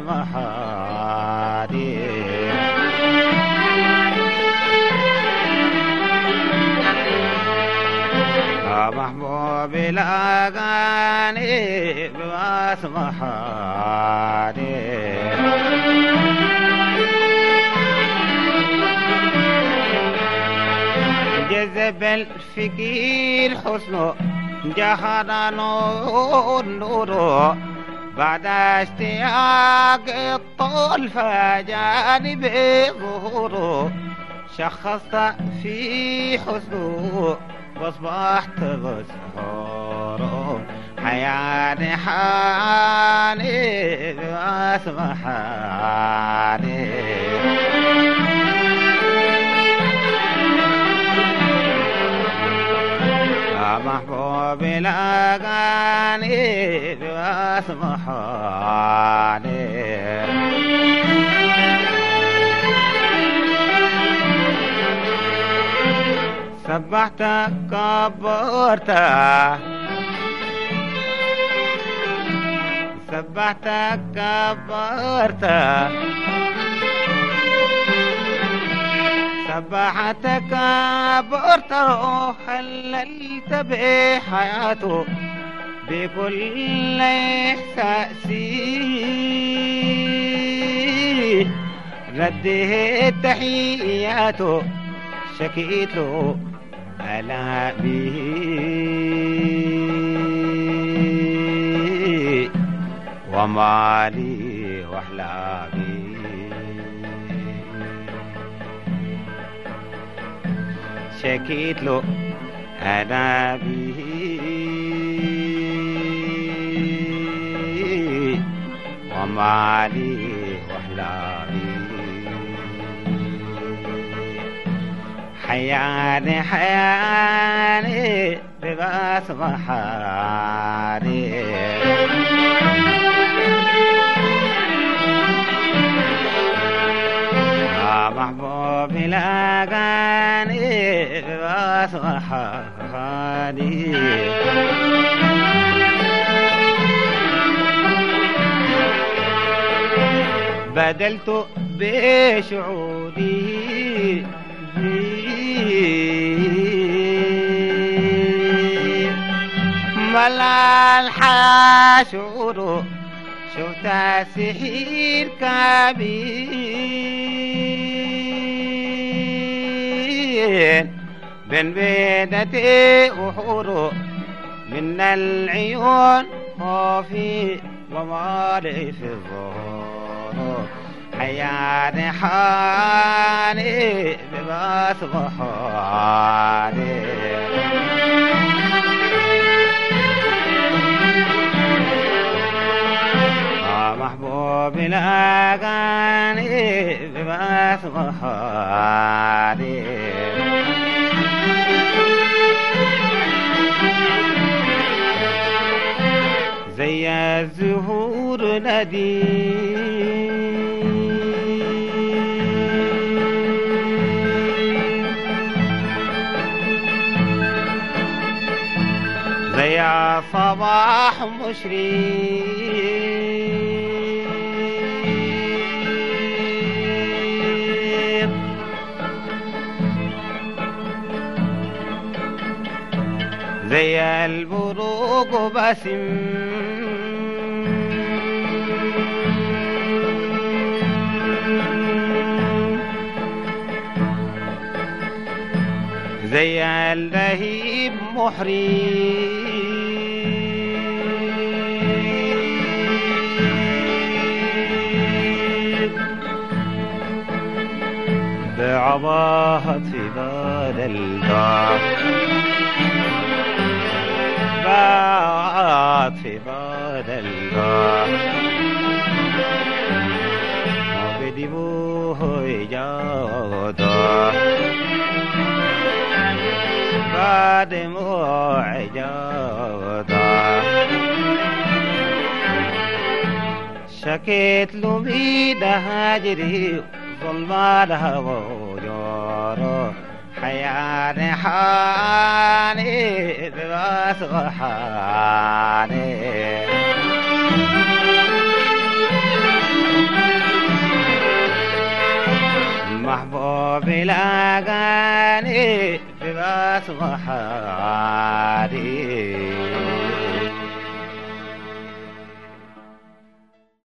بأسمحاني محبوب الأغاني بأسمحاني جذب الفكير حسنه جهر نوره بعد اشتياق الطول فجاني بظهوره شخصت في حسنه واصبحت بسهوره حياني حاني بأسمحاني محبوب الأغاني بأسمحاني سبحت كبرت سبحت كبرت سبحتك كبرت وحللت بحياته بكل إحساسي رده تحياته شكيت له ألا به ومالي وأحلامي شكيت له أنا به ومالي وأحلامي حياني حياني بأسمحاني محبوب الأغاني بأسمحاني بدلت بشعوري ملا الحشور شفت سحير كبير بين بيدتي وحور من العيون خوفي ومالي في الظهور حياني حاني بأسمحاني محبوب الأغاني بأسمحاني زي الزهور نديم زي صباح مشرق زي البروق باسم زي اللهيب محريب بعباهة في بال الباب باعت في بال الباب وبدبوه إجاده بعد موعجاده شكيت له بيد هاجري ظلم الهوى وجاره حياني حاني بأسمحاني محبوب لاقاني في باس وحادي